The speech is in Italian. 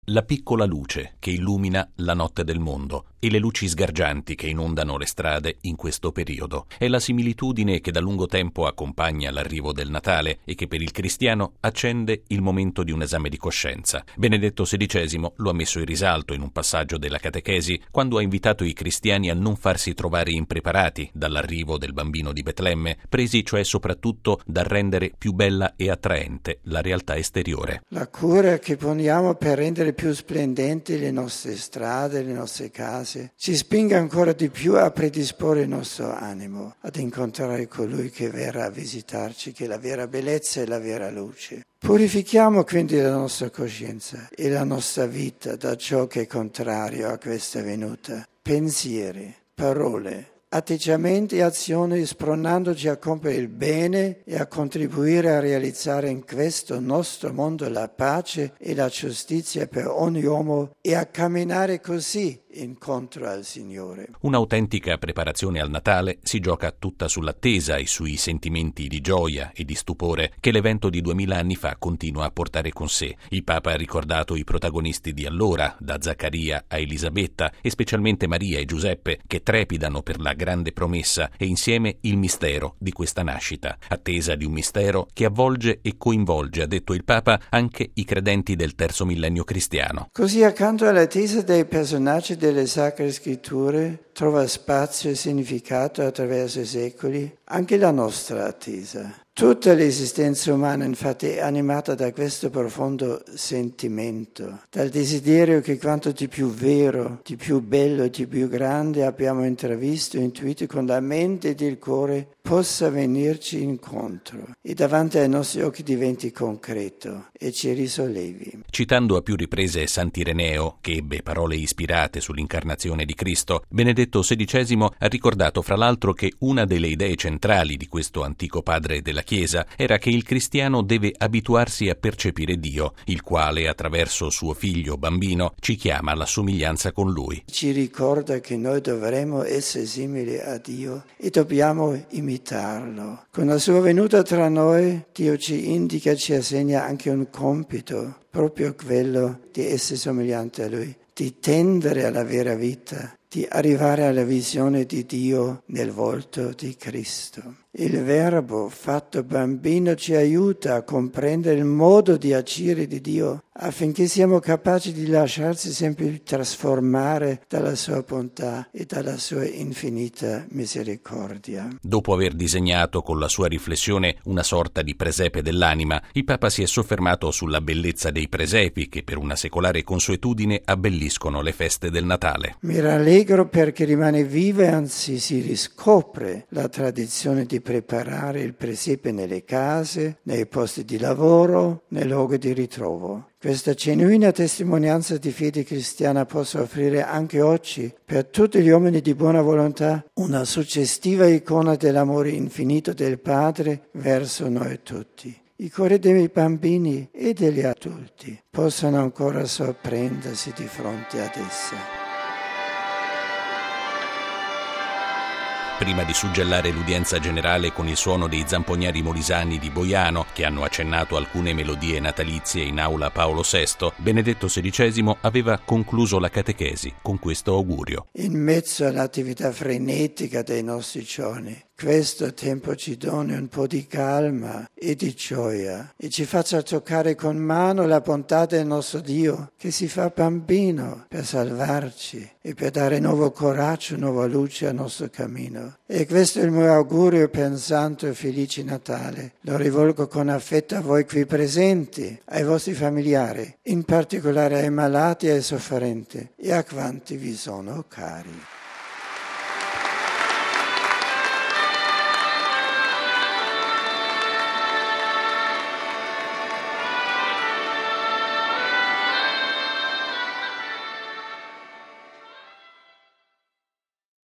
la piccola luce che illumina la notte del mondo e le luci sgargianti che inondano le strade in questo periodo. È la similitudine che da lungo tempo accompagna l'arrivo del Natale e che per il cristiano accende il momento di un esame di coscienza. Benedetto XVI lo ha messo in risalto in un passaggio della catechesi quando ha invitato i cristiani a non farsi trovare impreparati dall'arrivo del bambino di Betlemme, presi cioè soprattutto dal rendere più bella e attraente la realtà esteriore. La cura che poniamo per rendere più splendenti le nostre strade, le nostre case, ci spinga ancora di più a predisporre il nostro animo, ad incontrare colui che verrà a visitarci, che è la vera bellezza e la vera luce. Purifichiamo quindi la nostra coscienza e la nostra vita da ciò che è contrario a questa venuta. Pensieri, parole, atteggiamenti e azioni spronandoci a compiere il bene e a contribuire a realizzare in questo nostro mondo la pace e la giustizia per ogni uomo e a camminare così incontro al Signore. Un'autentica preparazione al Natale si gioca tutta sull'attesa e sui sentimenti di gioia e di stupore che l'evento di 2000 anni fa continua a portare con sé. Il Papa ha ricordato i protagonisti di allora, da Zaccaria a Elisabetta e specialmente Maria e Giuseppe, che trepidano per la grande promessa e insieme il mistero di questa nascita. Attesa di un mistero che avvolge e coinvolge, ha detto il Papa, anche i credenti del terzo millennio cristiano. Così accanto all'attesa dei personaggi delle Sacre Scritture trova spazio e significato attraverso i secoli anche la nostra attesa. Tutta l'esistenza umana infatti è animata da questo profondo sentimento, dal desiderio che quanto di più vero, di più bello, di più grande abbiamo intravisto, intuito con la mente ed il cuore possa venirci incontro e davanti ai nostri occhi diventi concreto e ci risollevi. Citando a più riprese Sant'Ireneo, che ebbe parole ispirate sull'incarnazione di Cristo, Benedetto XVI ha ricordato fra l'altro che una delle idee centrali di questo antico padre della Chiesa era che il cristiano deve abituarsi a percepire Dio, il quale attraverso suo figlio bambino ci chiama alla somiglianza con lui. Ci ricorda che noi dovremo essere simili a Dio e dobbiamo imitarlo. Con la sua venuta tra noi, Dio ci indica, ci assegna anche un compito, proprio quello di essere somigliante a Lui, di tendere alla vera vita, di arrivare alla visione di Dio nel volto di Cristo. Il Verbo fatto bambino ci aiuta a comprendere il modo di agire di Dio affinché siamo capaci di lasciarci sempre trasformare dalla sua bontà e dalla sua infinita misericordia. Dopo aver disegnato con la sua riflessione una sorta di presepe dell'anima, il Papa si è soffermato sulla bellezza dei presepi che per una secolare consuetudine abbelliscono le feste del Natale. Mi rallegro perché rimane viva e anzi si riscopre la tradizione di preparare il presepe nelle case, nei posti di lavoro, nei luoghi di ritrovo. Questa genuina testimonianza di fede cristiana possa offrire anche oggi, per tutti gli uomini di buona volontà, una suggestiva icona dell'amore infinito del Padre verso noi tutti. I cuori dei bambini e degli adulti possano ancora sorprendersi di fronte ad essa. Prima di suggellare l'udienza generale con il suono dei zamponieri molisani di Boiano, che hanno accennato alcune melodie natalizie in aula Paolo VI, Benedetto XVI aveva concluso la catechesi con questo augurio. In mezzo all'attività frenetica dei nostri giorni, questo tempo ci doni un po' di calma e di gioia e ci faccia toccare con mano la bontà del nostro Dio che si fa bambino per salvarci e per dare nuovo coraggio, nuova luce al nostro cammino. E questo è il mio augurio per un santo e felice Natale. Lo rivolgo con affetto a voi qui presenti, ai vostri familiari, in particolare ai malati e ai sofferenti e a quanti vi sono cari.